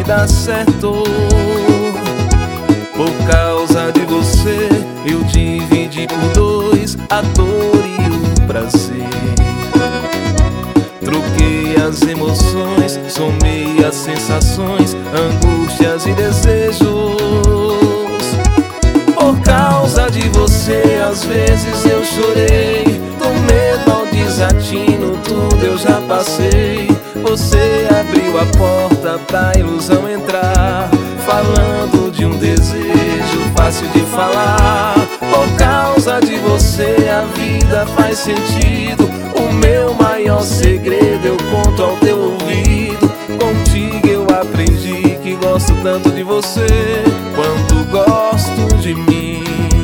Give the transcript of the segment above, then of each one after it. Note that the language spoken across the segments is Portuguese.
dar certo. Por causa de você eu dividi por dois a dor e o prazer. Troquei as emoções, somei as sensações, angústias e desejos. Por causa de você às vezes eu chorei, do medo ao desatino tudo eu já passei. Você abriu a porta pra ilusão entrar, falando de um desejo fácil de falar. Por causa de você a vida faz sentido. O meu maior segredo eu conto ao teu ouvido. Contigo eu aprendi que gosto tanto de você quanto gosto de mim.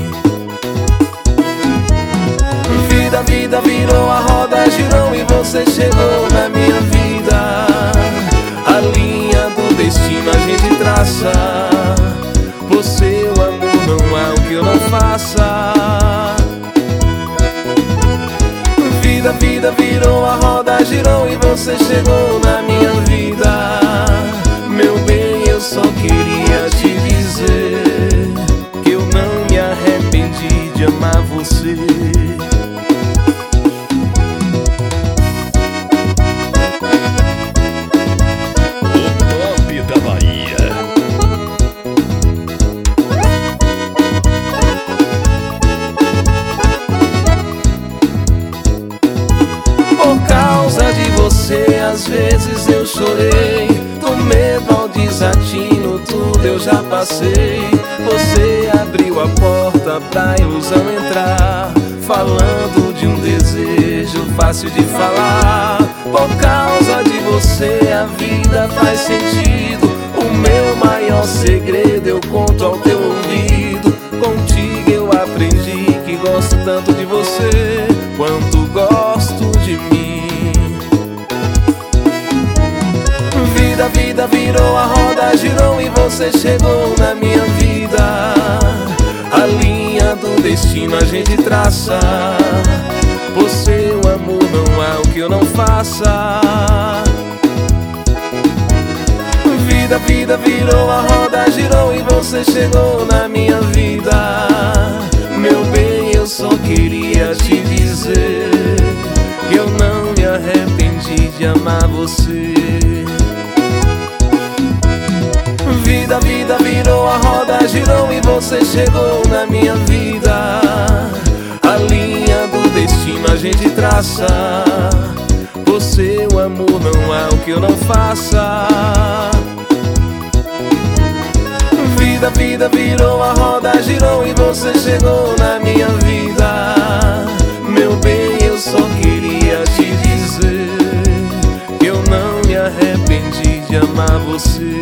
Vida virou, a roda girou e você chegou na minha vida. A linha do destino a gente traça. Por seu amor não há o que eu não faça. Vida virou, a roda girou e você chegou na minha vida. Meu bem, eu só queria te dizer que eu não me arrependi de amar você. Às vezes eu chorei, do medo ao desatino tudo eu já passei. Você abriu a porta pra ilusão entrar, falando de um desejo fácil de falar. Por causa de você a vida faz sentido. O meu maior segredo eu conto ao teu ouvido. Contigo eu aprendi que gosto tanto de você quanto gosto de mim. Vida virou, a roda girou e você chegou na minha vida. A linha do destino a gente traça. Por seu amor não há o que eu não faça. Vida virou, a roda girou e você chegou na minha vida. Meu bem, eu só queria te dizer que eu não me arrependi de amar você. Vida virou, a roda girou e você chegou na minha vida. A linha do destino a gente traça. Por seu amor não há o que eu não faça. Vida virou, a roda girou e você chegou na minha vida. Meu bem, eu só queria te dizer que eu não me arrependi de amar você.